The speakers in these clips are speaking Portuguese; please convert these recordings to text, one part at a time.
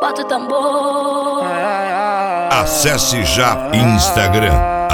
bota o tambor. Acesse já Instagram,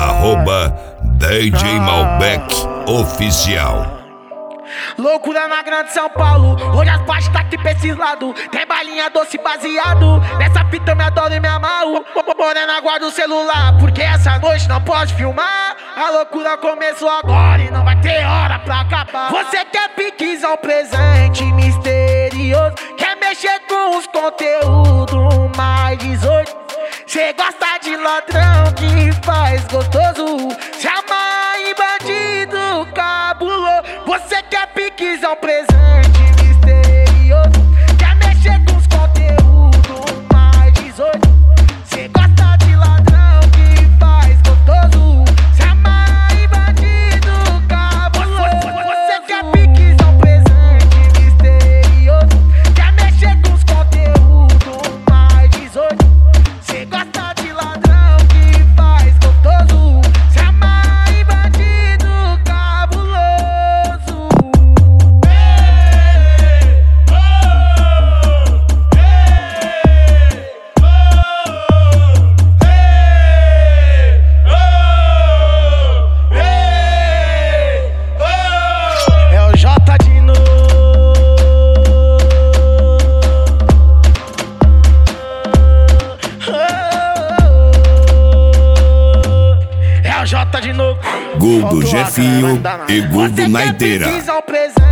@DJ Malbec Oficial. Loucura na grande São Paulo, hoje as partes tá aqui pra esses lados. Tem balinha doce baseado, nessa fita eu me adoro e me amarro. Morena, guarda o celular, porque essa noite não pode filmar. A loucura começou agora e não vai ter hora pra acabar. Você quer piquezão, presente misterioso, quer mexer com os conteúdos mais 18. Cê gosta de ladrão que faz gostoso, se amarra em bandido cabuloso. Você quer piquezão, presente misterioso, quer mexer com os conteúdos mais 18. Cê gosta de ladrão que faz gostoso, se amarra em bandido cabuloso. Você quer piquezão, presente misterioso, quer mexer com os conteúdos mais 18. Cê gosta de ladrão que faz gostoso, se amarra em bandido cabuloso. É o J de novo. É o J de novo. Gol do Jefinho e gol do Naiteira. Você quer piquezão, presente